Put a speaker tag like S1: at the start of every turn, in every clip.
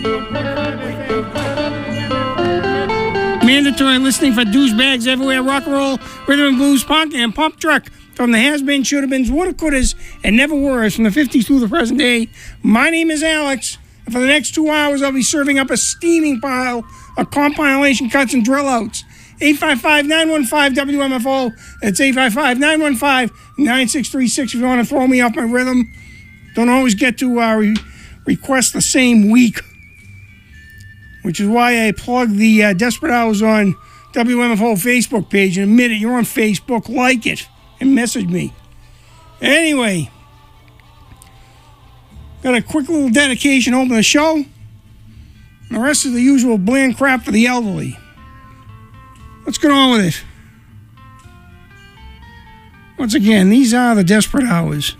S1: Mandatory listening for douchebags everywhere. Rock and roll, rhythm and blues, punk, and pump truck from the has-been, should-have-beens, woulda-couldas, and never-weres from the 50s through the present day. My name is Alex, and for the next 2 hours, I'll be serving up a steaming pile of compilation cuts and drill-outs. 855-915-WMFO. That's 855-915-9636 if you want to throw me off my rhythm. Don't always get to request the same week, which is why I plug the Desperate Hours on WMFO Facebook page. And admit it, you're on Facebook, like it, and message me. Anyway, got a quick little dedication to open the show. And the rest is the usual bland crap for the elderly. Let's get on with it. Once again, these are the Desperate Hours.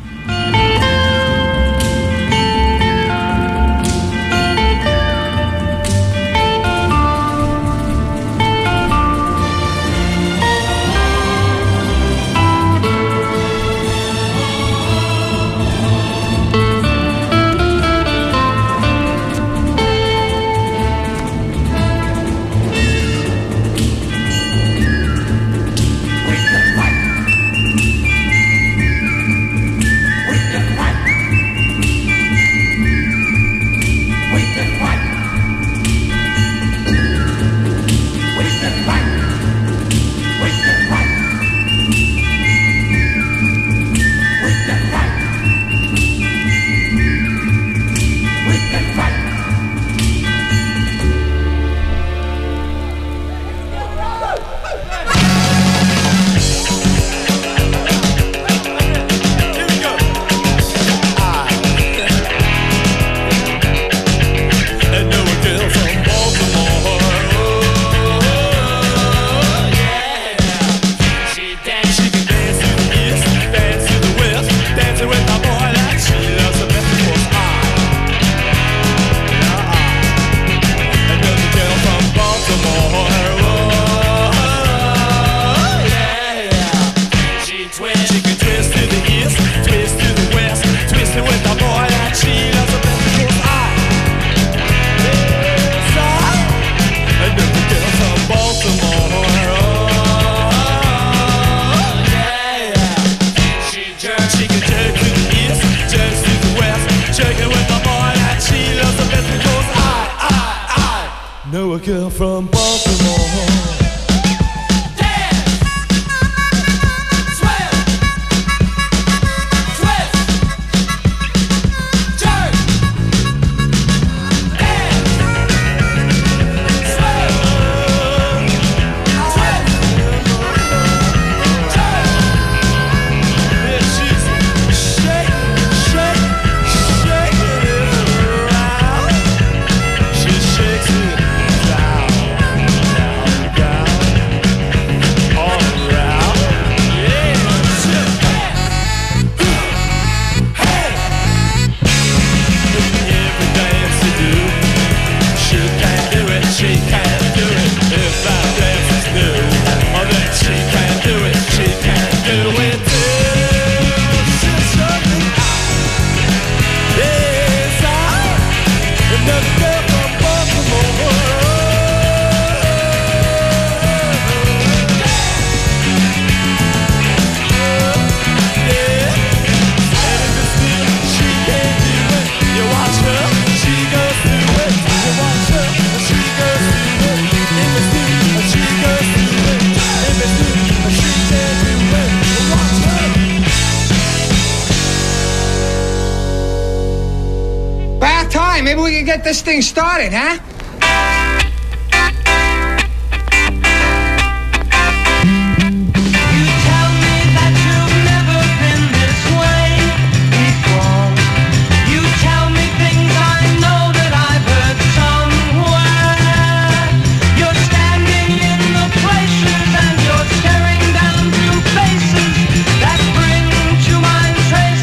S2: Maybe we can get this thing started, huh?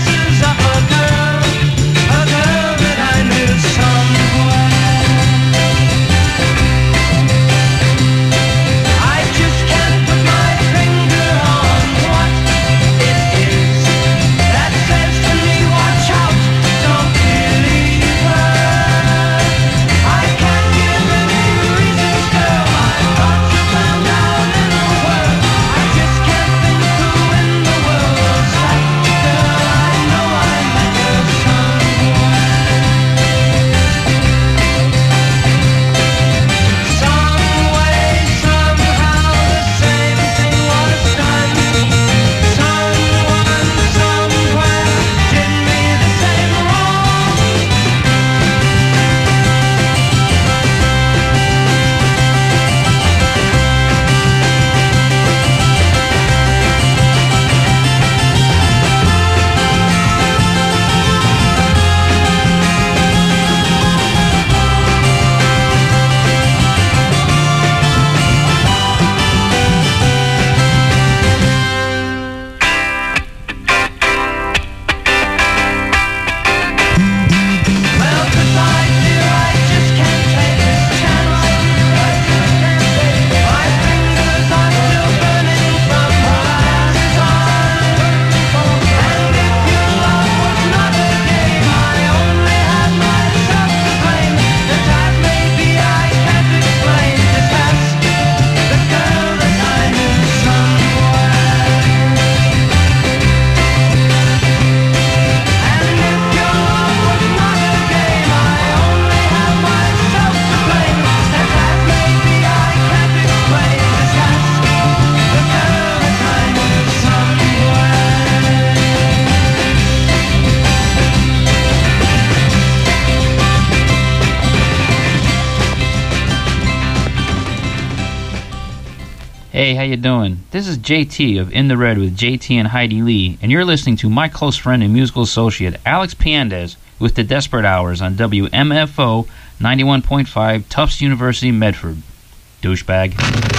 S3: Somewhere Hey, how you doing? This is JT of In the Red with JT and Heidi Lee, and you're listening to my close friend and musical associate Alex Piandez with the Desperate Hours on WMFO 91.5 Tufts University, Medford. Douchebag.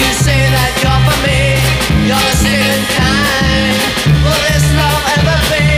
S4: You're the second kind. Will this love ever fade?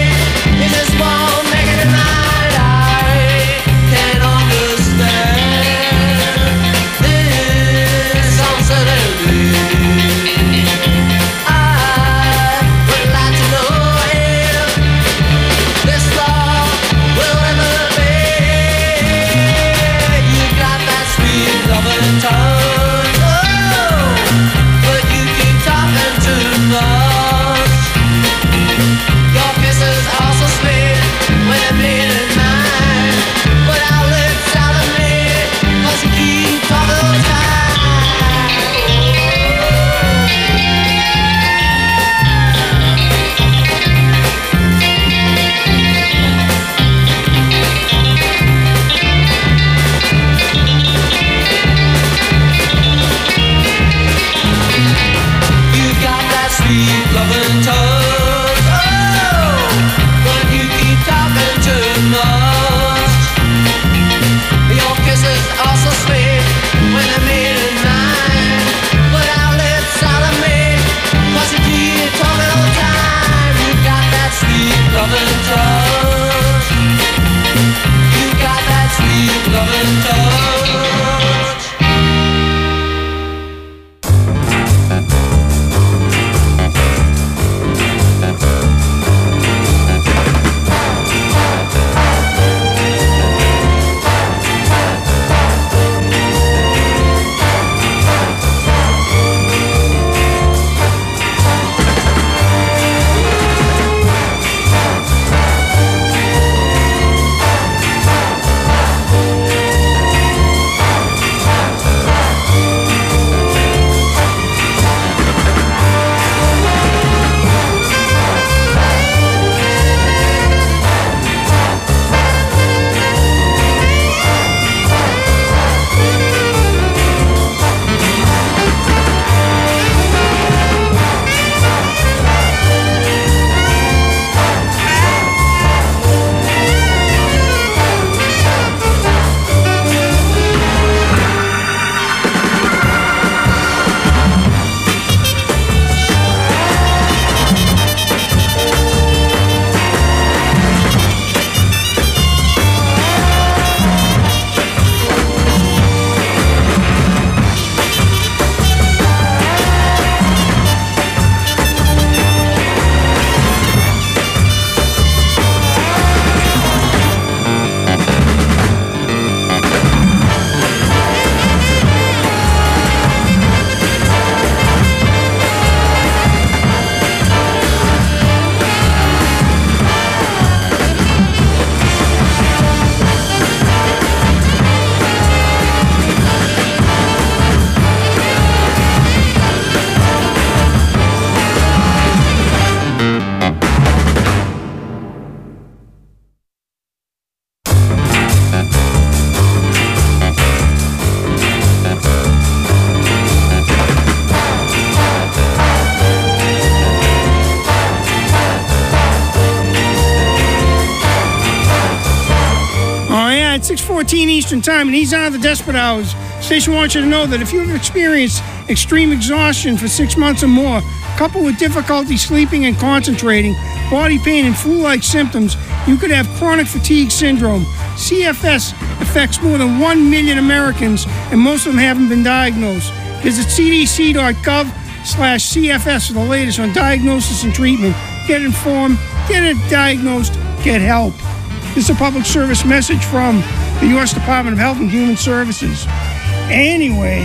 S1: 6:14 Eastern Time, and these are the Desperate Hours. Station wants you to know that if you've experienced extreme exhaustion for 6 months or more, coupled with difficulty sleeping and concentrating, body pain, and flu-like symptoms, you could have chronic fatigue syndrome. CFS affects more than 1 million Americans, and most of them haven't been diagnosed. Visit cdc.gov/CFS for the latest on diagnosis and treatment. Get informed, get it diagnosed, get help. This is a public service message from the U.S. Department of Health and Human Services. Anyway,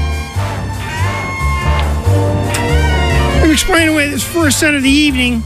S1: I'm explaining away this first set of the evening.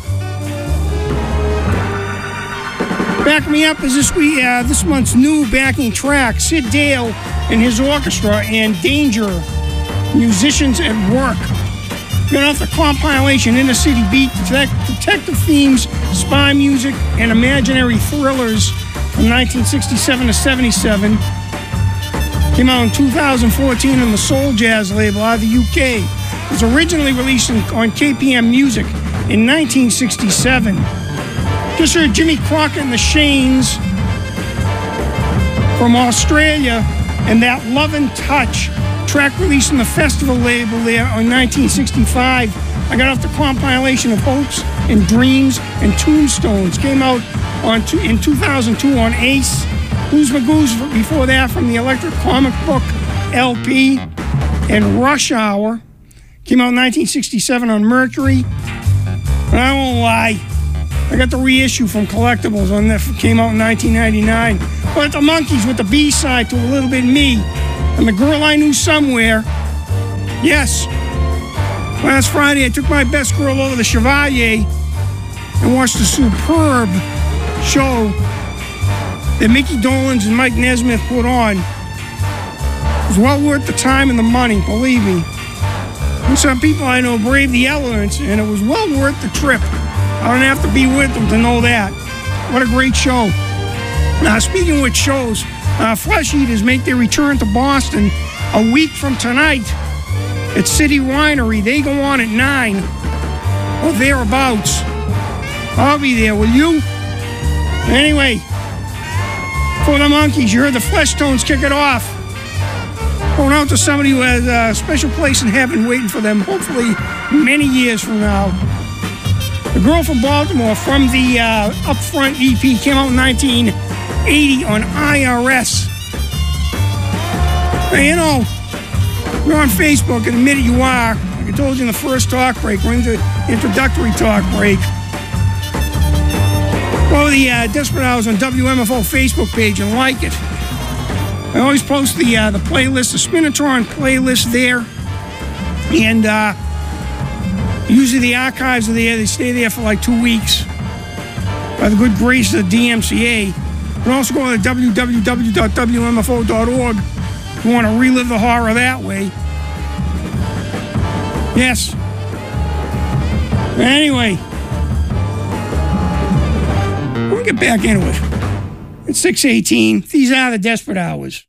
S1: Backing me up is this month's new backing track, Sid Dale and his orchestra and Danger, Musicians at Work. Got off the compilation Inner City Beat, detective themes, spy music, and imaginary thrillers from 1967 to 77. Came out in 2014 on the Soul Jazz label out of the UK. It was originally released on KPM Music in 1967. Just heard Jimmy Crockett and the Shanes from Australia and that Lovin' Touch, track released on the Festival label there on 1965. I got off the compilation of Hopes and Dreams and Tombstones. Came out in 2002 on Ace. Who's Magoo's before that from the Electric Comic Book LP. And Rush Hour came out in 1967 on Mercury. And I won't lie, I got the reissue from Collectibles on that, came out in 1999. But the Monkees with the B-side to A Little Bit Me. And The Girl I Knew Somewhere. Yes. Last Friday, I took my best girl over to Chevalier and watched a superb show that Mickey Dolenz and Mike Nesmith put on. It was well worth the time and the money, believe me. And some people I know braved the elements, and it was well worth the trip. I don't have to be with them to know that. What a great show. Now, speaking of which shows, Flesh Eaters make their return to Boston a week from tonight at City Winery. They go on at 9 or thereabouts. I'll be there, will you? Anyway, for the Monkees, you heard the Flesh Tones kick it off. Going out to somebody who has a special place in heaven waiting for them, hopefully many years from now. The Girl from Baltimore from the Upfront EP came out in 1980 on IRS. Now, you know, you're on Facebook, and admit it, you are. Like I told you in the first talk break, we're into introductory talk break. Go to the Desperate Hours on WMFO Facebook page and like it. I always post the playlist, the Spinatron playlist there. And usually the archives are there. They stay there for like 2 weeks by the good grace of the DMCA. You can also go to www.wmfo.org if you want to relive the horror that way. Yes. Anyway, we'll get back into it. It's 6:18. These are the Desperate Hours.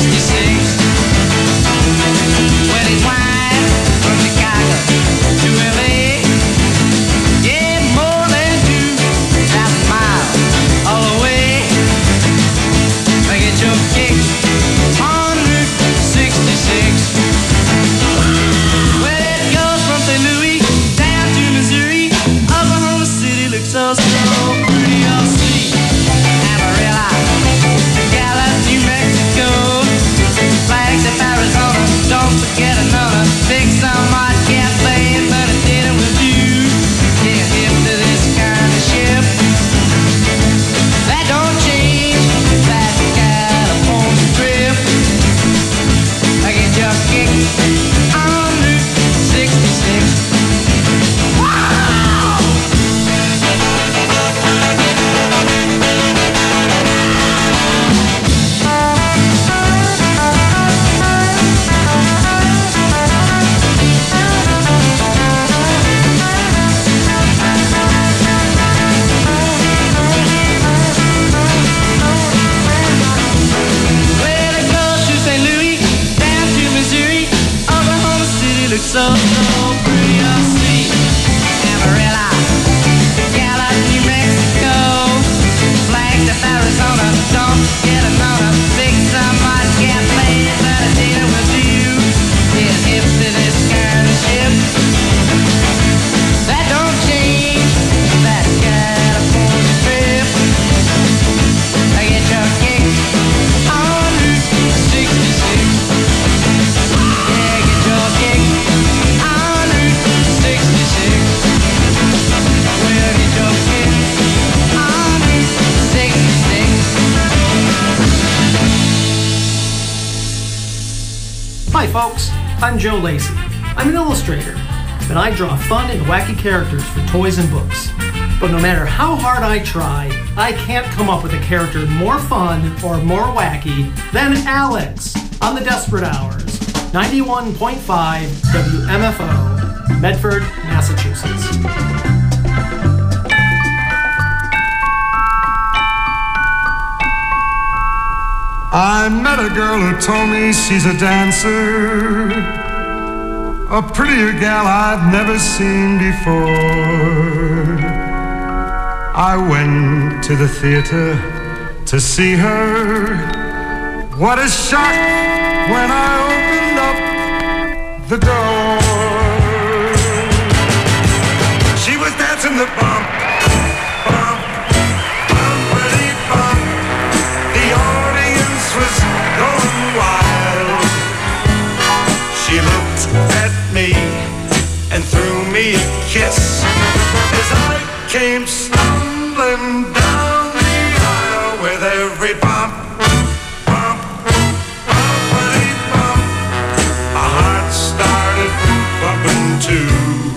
S4: To don't get another fix. I might get paid that a deal with you. Get hip to this kind of ship. That don't change that California trip. I get your kick on Route 66. Yeah, get your kick on Route 66. Well, get your kick on Route 66.
S5: Hi folks, I'm Joe Lacey. I'm an illustrator, and I draw fun and wacky characters for toys and books. But no matter how hard I try, I can't come up with a character more fun or more wacky than Alex on the Desperate Hours, 91.5 WMFO, Medford, Massachusetts.
S6: I met a girl who told me she's a dancer, a prettier gal I've never seen before. I went to the theater to see her. What a shock when I opened up the door. She was dancing the bump, bump, bumpity bump. The audience was going wild. She looked at me and threw me a kiss as I came stumbling down the aisle with every bump, bump, bumpity bump. My heart started bumping too.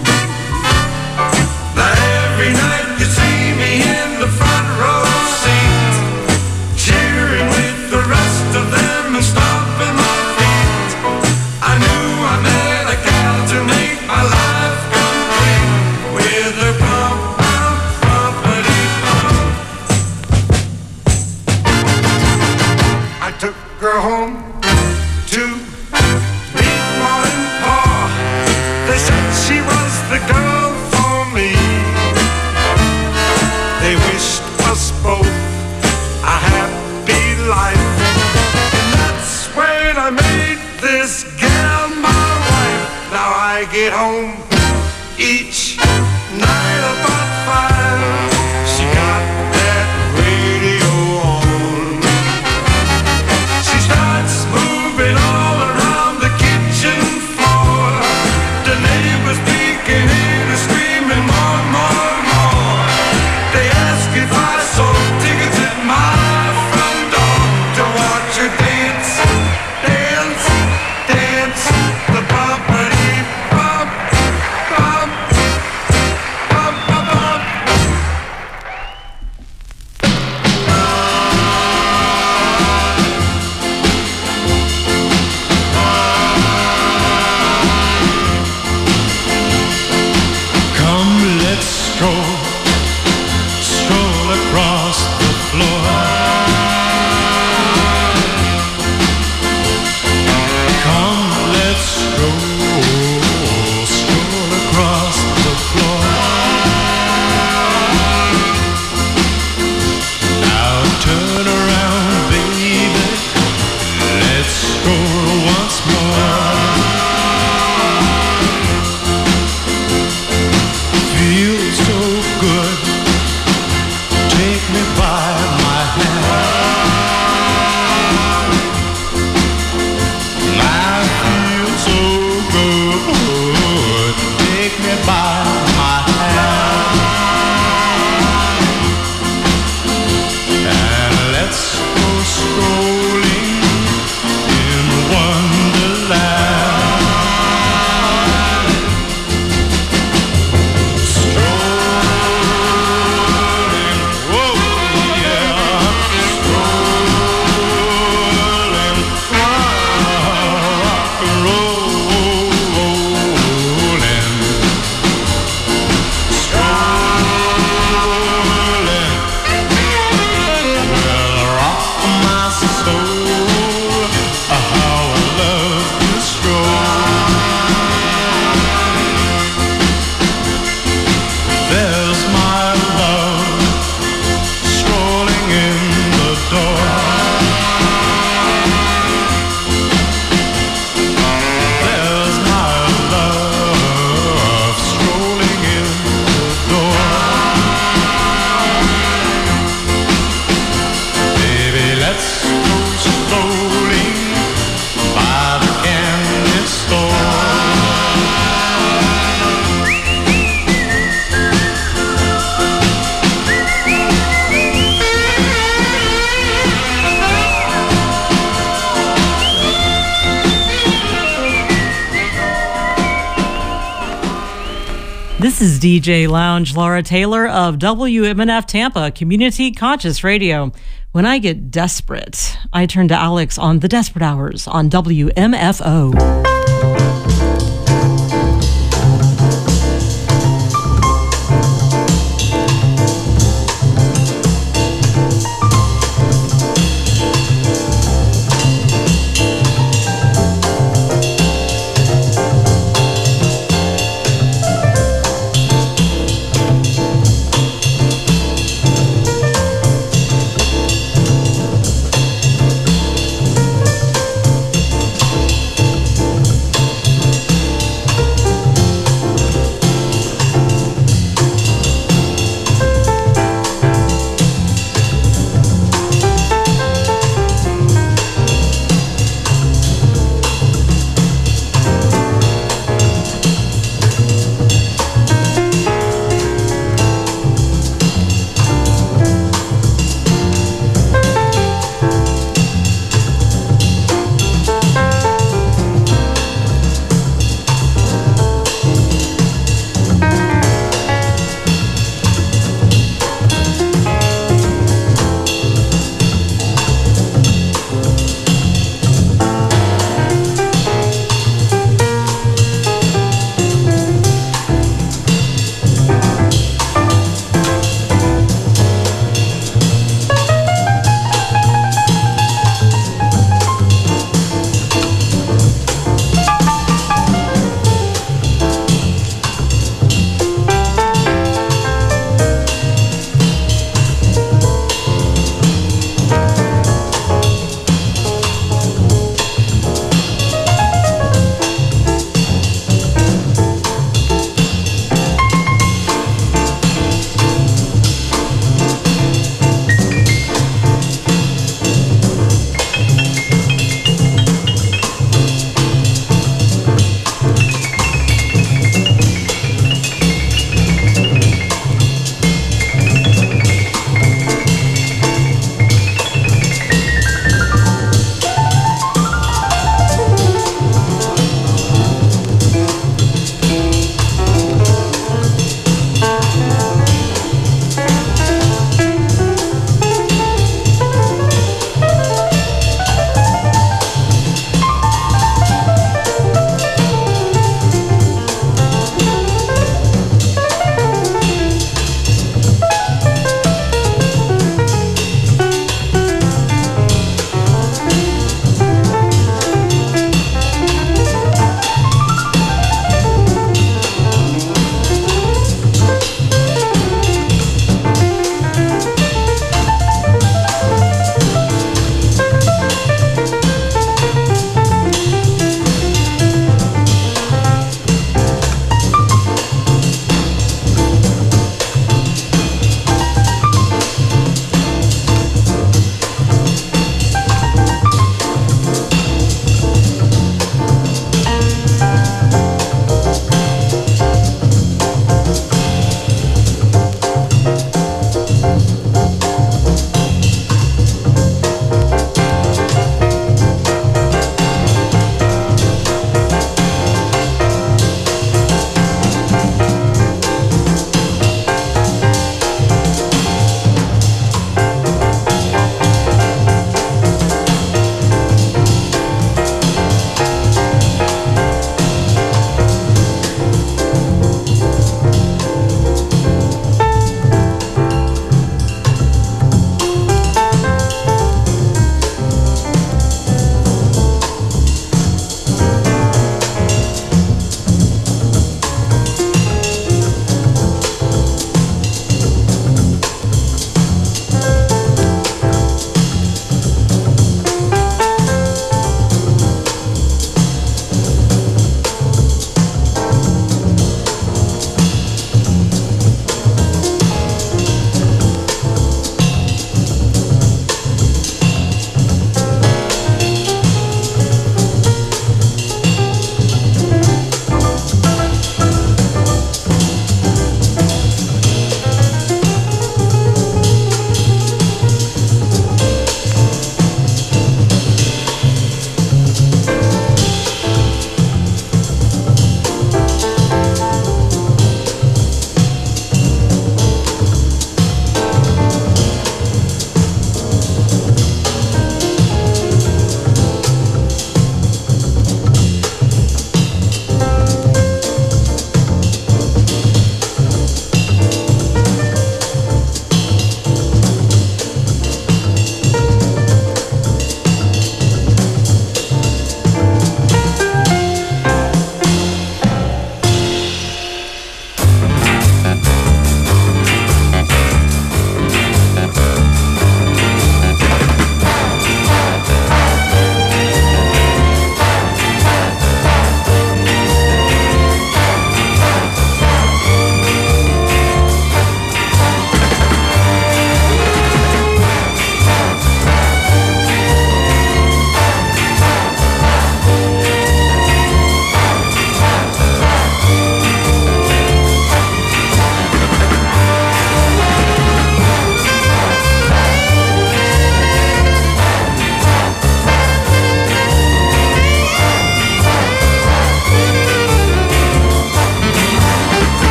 S6: Now every night you see me in the front row seat, cheering with the rest of them and stomping my feet. I knew I met a gal to make my life complete with her bump, bump, bumpity bump. I took her home to meet Mom and Pa. They said she was the girl for me. They wished us both a happy life, and that's when I made this gal my wife. Now I get home each night about 5. She got that radio on. She starts moving all around the kitchen floor. The neighbors peeking in and screaming more, more, more. They ask if I sold tickets at my front door to watch her dance, dance, dance. The bumpity bump,
S7: This is DJ Lounge Laura Taylor of WMNF Tampa, Community Conscious Radio. When I get desperate, I turn to Alex on The Desperate Hours on WMFO.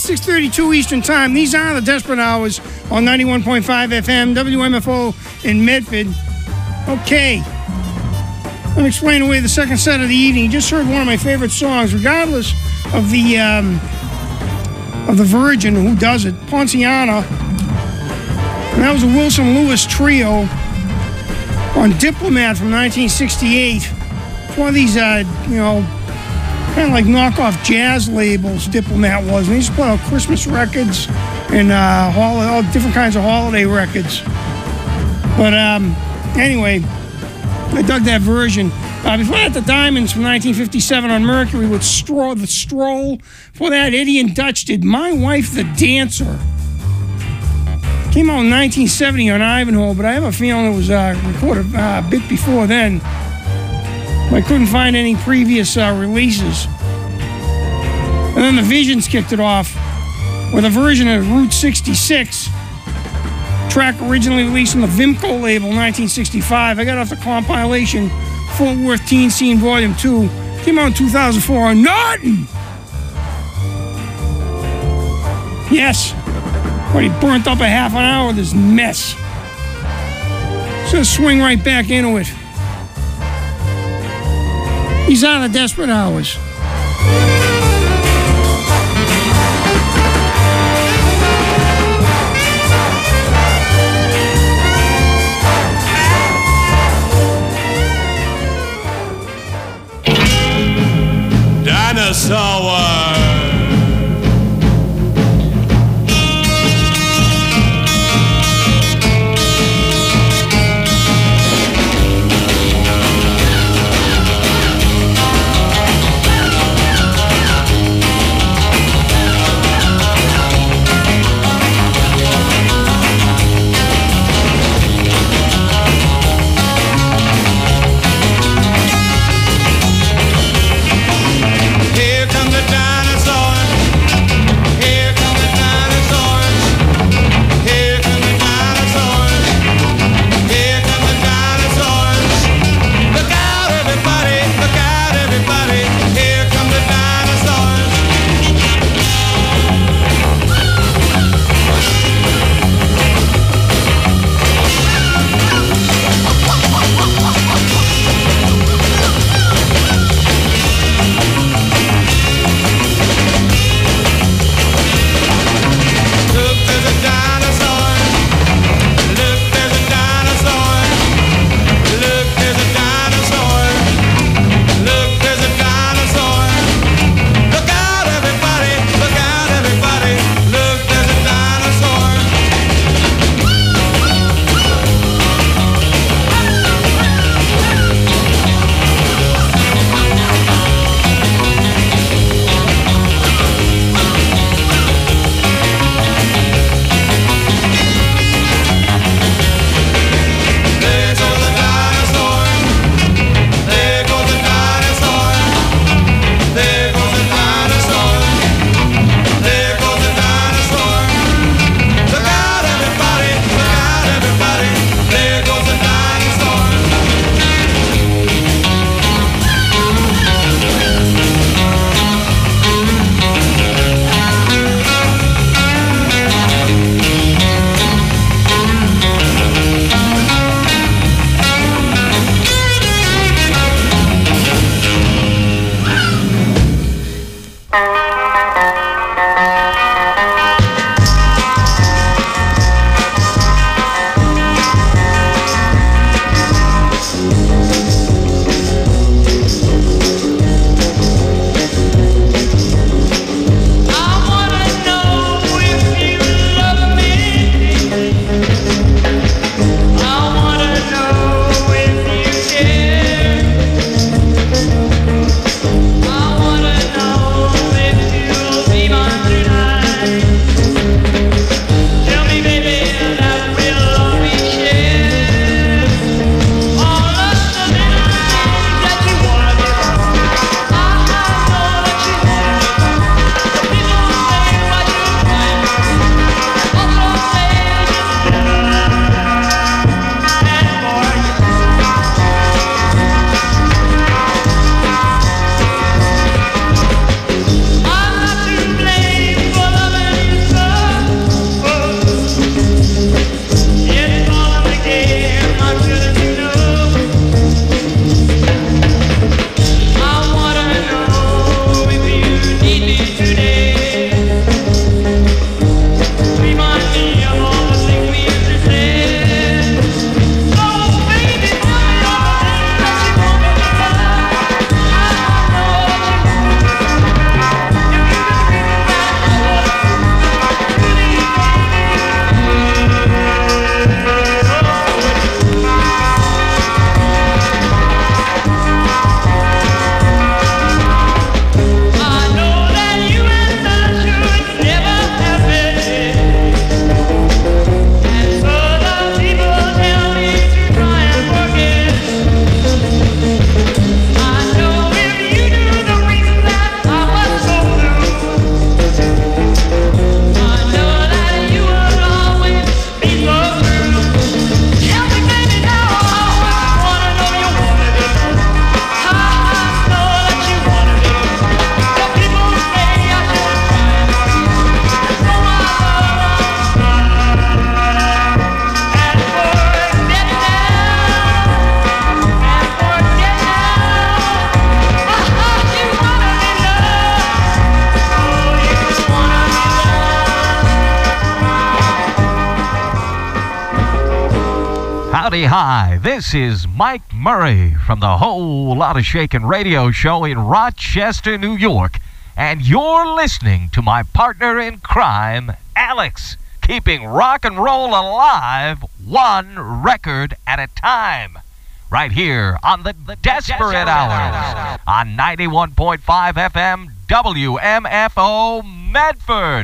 S1: 6:32 Eastern Time. These are the Desperate Hours on 91.5 FM, WMFO in Medford. Okay. Let me explain away the second set of the evening. You just heard one of my favorite songs, regardless of the Virgin, who does it, Ponciana. And that was a Wilson Lewis trio on Diplomat from 1968. It's one of these, kind of like knockoff jazz labels, Diplomat was. And they used to put out Christmas records and all different kinds of holiday records. But anyway, I dug that version. Before that, the Diamonds from 1957 on Mercury with the Stroll. Before that, Eddie and Dutch did My Wife the Dancer. Came out in 1970 on Ivanhoe, but I have a feeling it was recorded a bit before then. I couldn't find any previous releases. And then the Visions kicked it off with a version of Route 66. Track originally released on the Vimco label in 1965. I got off the compilation Fort Worth Teen Scene Volume 2. Came out in 2004 on Norton! Yes, but he burnt up a half an hour of this mess. So swing right back into it. These are the Desperate Hours.
S6: Dinosaur. Here come the dinosaurs.
S8: everybody. Hi, this is Mike Murray from the Whole Lotta Shakin' radio show in Rochester, New York. And you're listening to my partner in crime, Alex, keeping rock and roll alive one record at a time. Right here on the Desperate Hours on 91.5 FM WMFO Medford.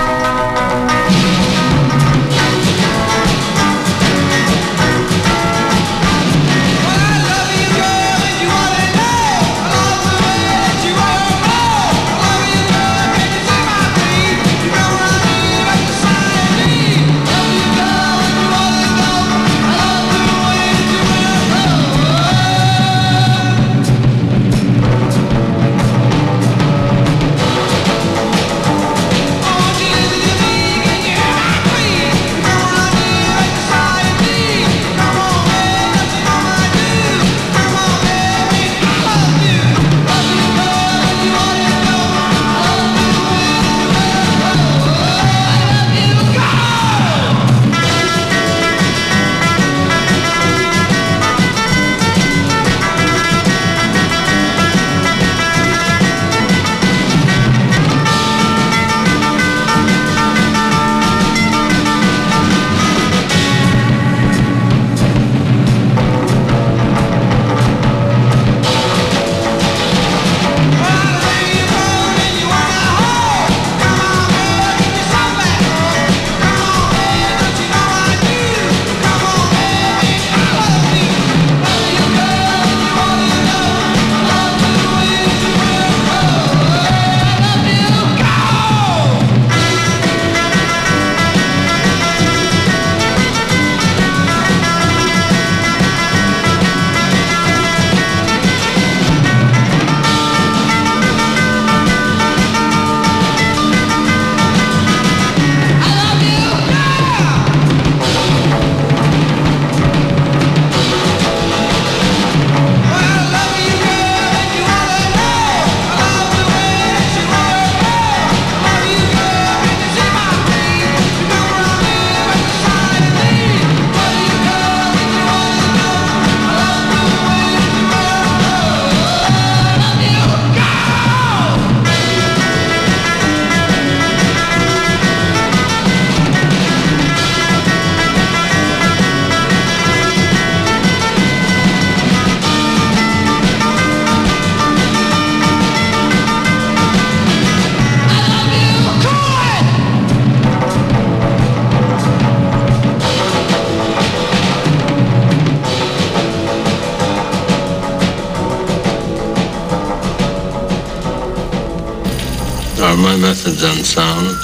S9: Are my methods unsound?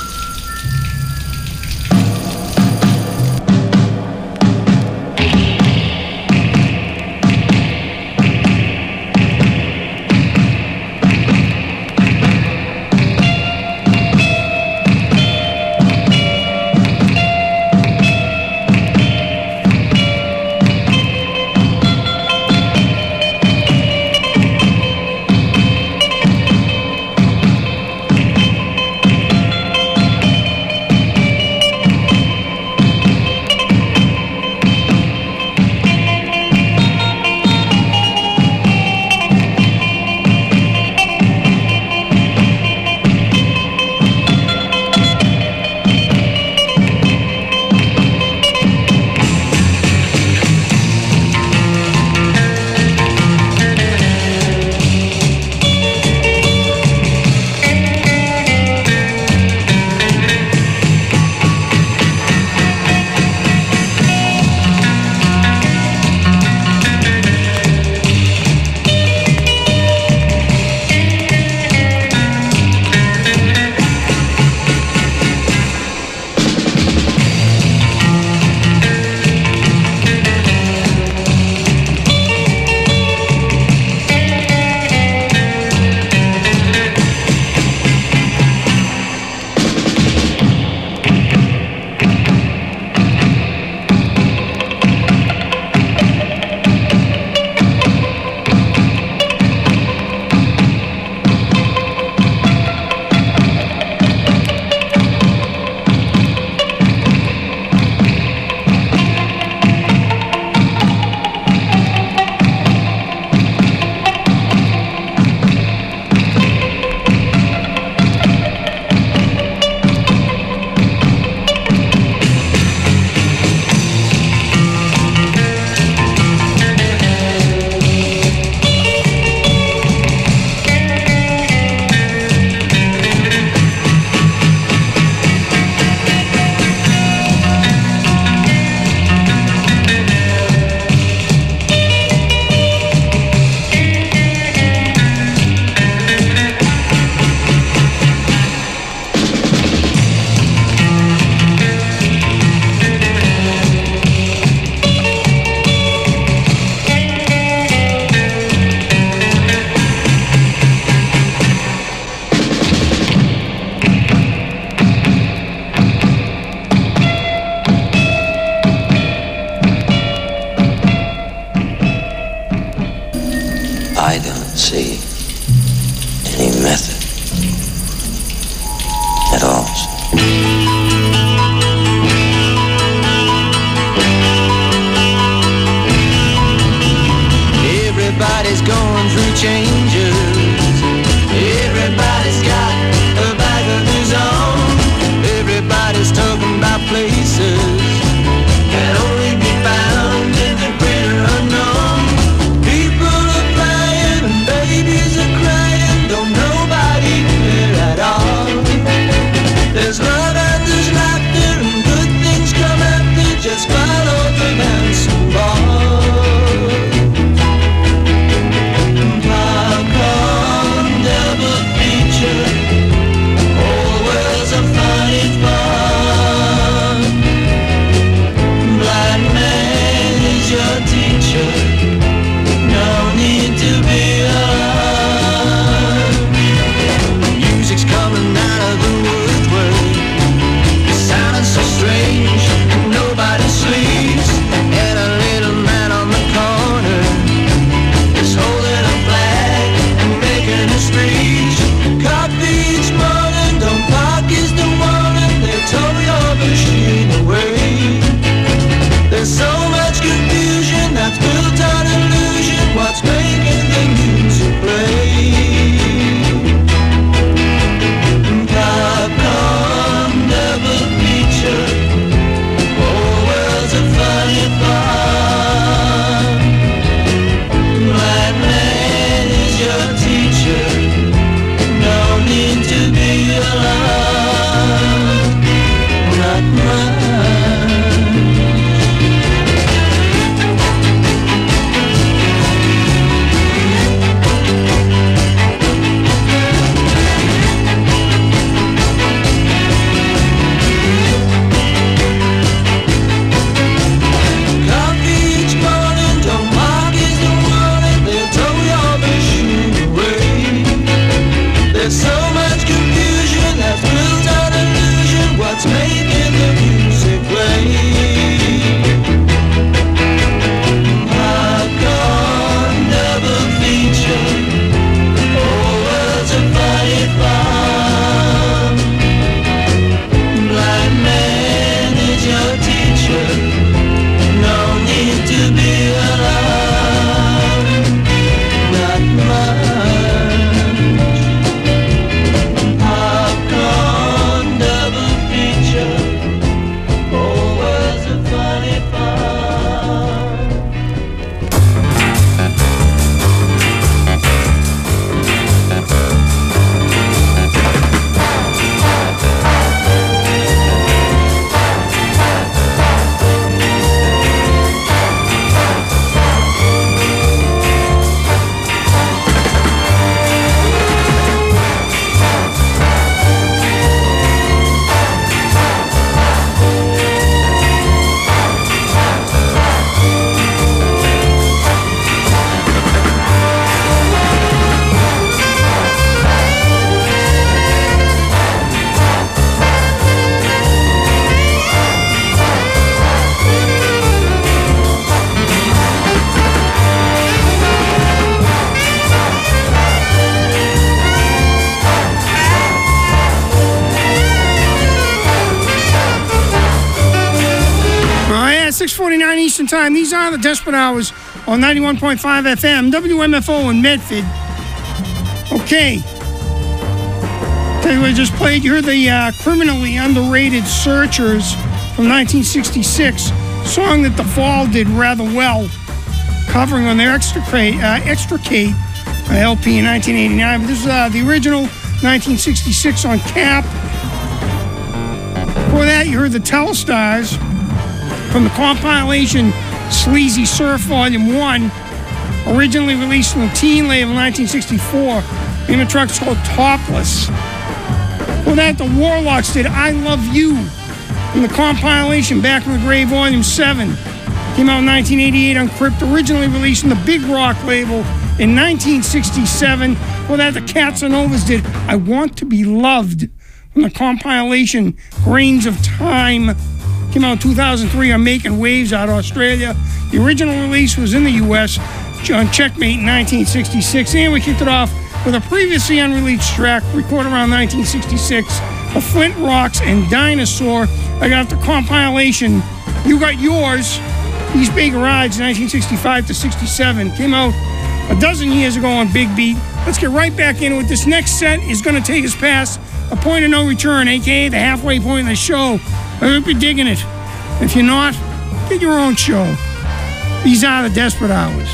S1: 6:49 Eastern Time. These are the Desperate Hours on 91.5 FM, WMFO in Medford. Okay. Tell you what I just played. You heard the criminally underrated Searchers from 1966, song that The Fall did rather well, covering on their Extricate LP in 1989. But this is the original 1966 on Cap. Before that, you heard the Telestars from the compilation Sleazy Surf Volume 1, originally released on the Teen label in 1964. The name of the track's called Topless. Before that, the Warlocks did I Love You from the compilation Back from the Grave Volume 7. Came out in 1988 on Crypt, originally released on the Big Rock label in 1967. Before that, the Catsanovas did I Want to Be Loved from the compilation Grains of Time. Came out in 2003 on Making Waves out of Australia. The original release was in the U.S. on Checkmate in 1966. And we kicked it off with a previously unreleased track recorded around 1966, The Flint Rocks and Dinosaur. I got the compilation You Got Yours, East Bay Garage, 1965 to 67. Came out a dozen years ago on Big Beat. Let's get right back into it. This next set is going to take us past a point of no return, a.k.a. the halfway point of the show. I hope you're digging it. If you're not, get your own show. These are the Desperate Hours.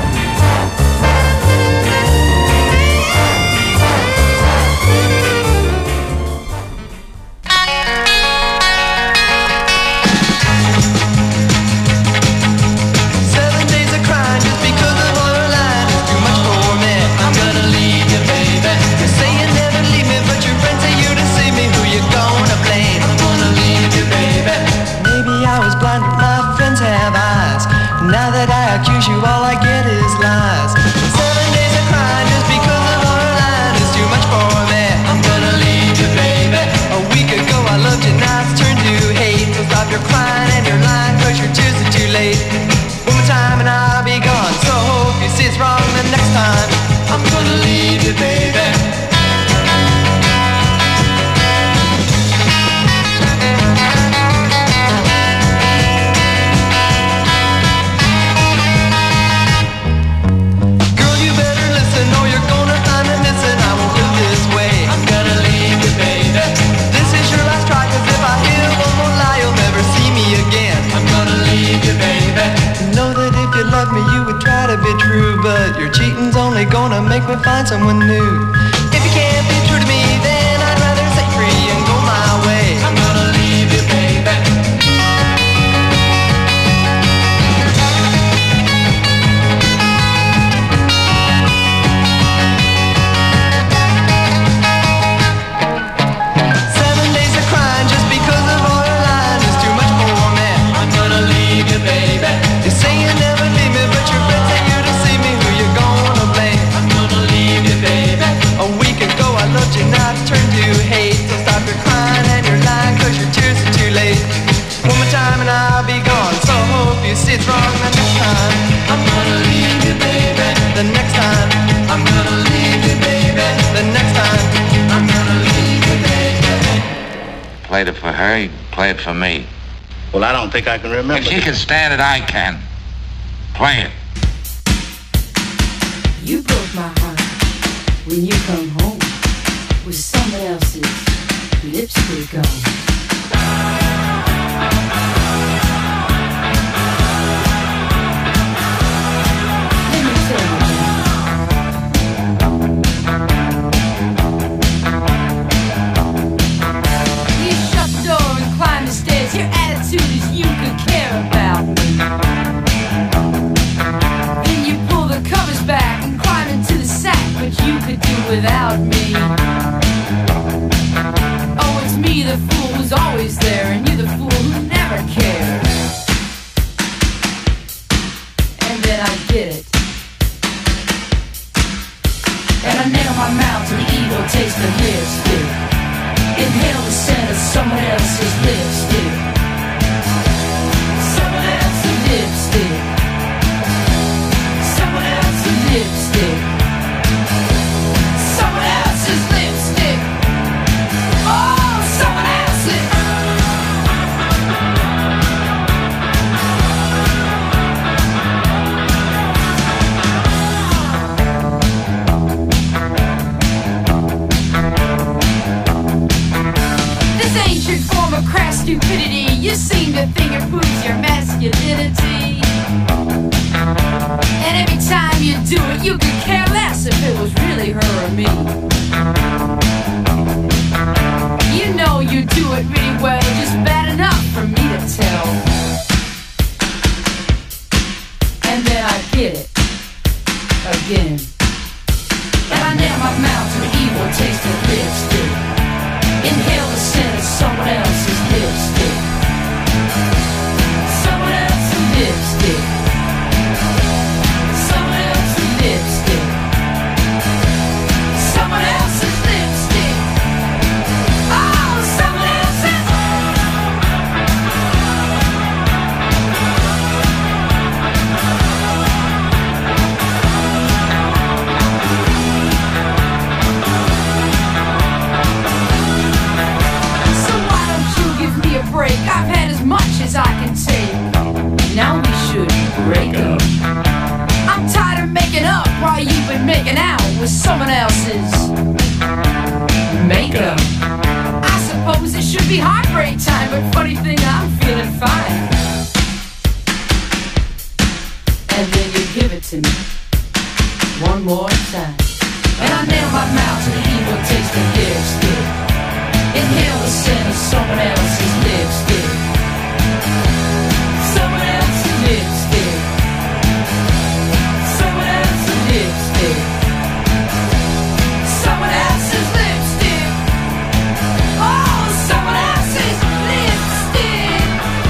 S10: Accuse you, all I get is lies. 7 days of crying just because of our line is too much for me. I'm gonna leave you, baby. A week ago I loved you, now it's turned to hate. So stop your crying and your lying, cause your tears are too late. One more time and I'll be gone, so hope you see it's wrong the next time. I'm gonna leave you, baby. Love me, you would try to be true, but your cheating's only gonna make me find someone new. If you can't be true to me, then I'd rather set free and go my way. I'm gonna leave you, baby. Now it's turned to hate. So stop your crying and your lying, cause your tears are too late. One more time and I'll be gone, so hope you see it's wrong the next time. I'm gonna leave you, baby. The next time I'm gonna leave you, baby. The next time I'm gonna leave you, baby.
S11: Played it for her, you play it for me.
S12: Well, I don't think I can remember.
S11: If she can stand it, I can. Play it.
S13: You broke my heart when you come home with someone else's lipstick on. Let me tell you. You shut the door and climb the stairs. Your attitude is you could care about me. Then you pull the covers back and climb into the sack, but you could do without me. Oh, it's me, the fool who's always there, and you the fool who never cared. And then I get it, and I nail my mouth to the evil taste of lipstick. Inhale the scent of someone else's lipstick. Someone else's lipstick. Someone else's lipstick. Someone else's lipstick. Oh, someone else's. stupidity. You seem to think it proves your masculinity. And every time you do it, you could care less if it was really her or me. You know you do it really well, just bad enough for me to tell. And then I get it again. And I nail my mouth to the evil taste of lipstick. Inhale the scent of someone else's lipstick. Someone else's lipstick. Someone else's lipstick. Someone else's lipstick. Oh, someone else's. So why don't you give me a break? I've had as much as I can take. Now we should break up. I'm tired of making up while you've been making out with someone else's makeup. I suppose it should be heartbreak time, but funny thing, I'm feeling fine. And then you give it to me one more time. And I nail my mouth to the evil taste of lipstick. Inhale the scent of someone else's lipstick. Someone else's lipstick. Someone else's lipstick. Someone else's lipstick. Oh, someone else's lipstick.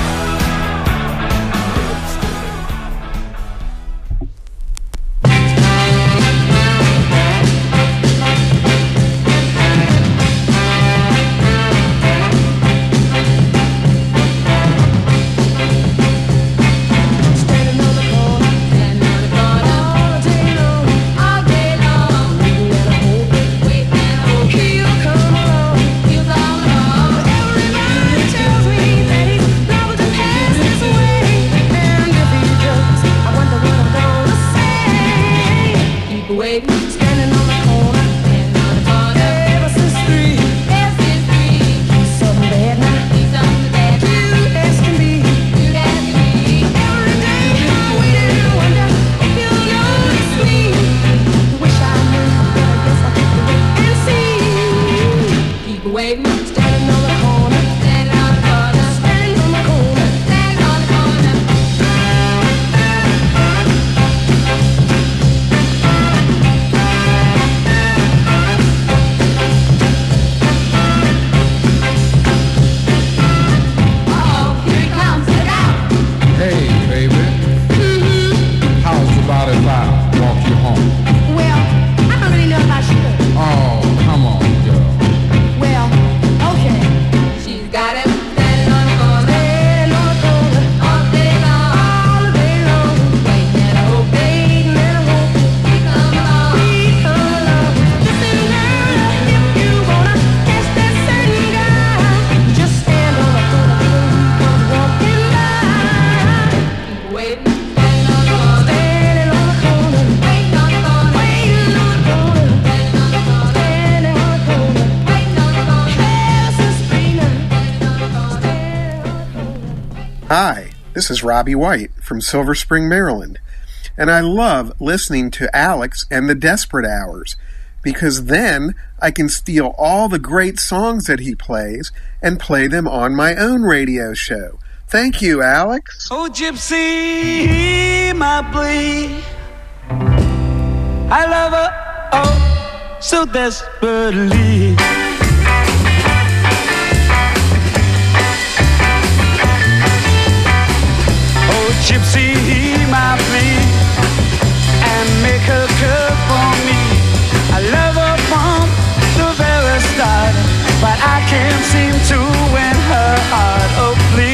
S14: Hi, this is Robbie White from Silver Spring, Maryland, and I love listening to Alex and the Desperate Hours, because then I can steal all the great songs that he plays and play them on my own radio show. Thank you, Alex.
S15: Oh, Gypsy, my plea, I love her, oh, so desperately. Gypsy, my plea, and make her good for me. I love her from the very start, but I can't seem to win her heart. Oh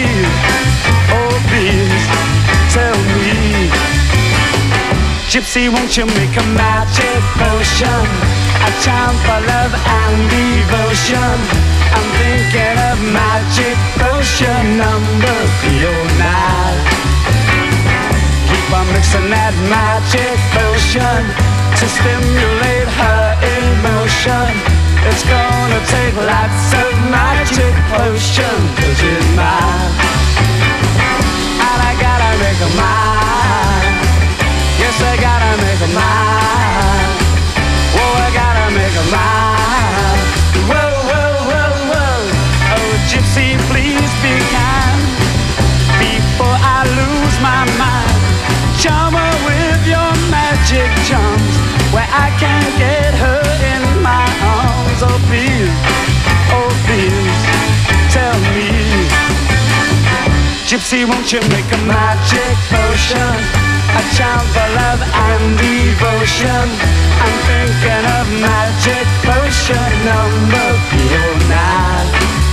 S15: please, tell me. Gypsy, won't you make a magic potion, a charm for love and devotion? I'm thinking of magic potion number 309. Keep on mixing that magic potion to stimulate her emotion. It's gonna take lots of magic potion, 'cause it's mine. And I gotta make her mine. Yes, I gotta make her mine. Oh, I gotta make her mine. Whoa, whoa, whoa, whoa. Oh, gypsy, please be kind before I lose my mind. Charm her with your magic charms, where I can get her in my arms. Oh please, tell me, gypsy, won't you make a magic potion, a charm for love and devotion? I'm thinking of magic potion number 309.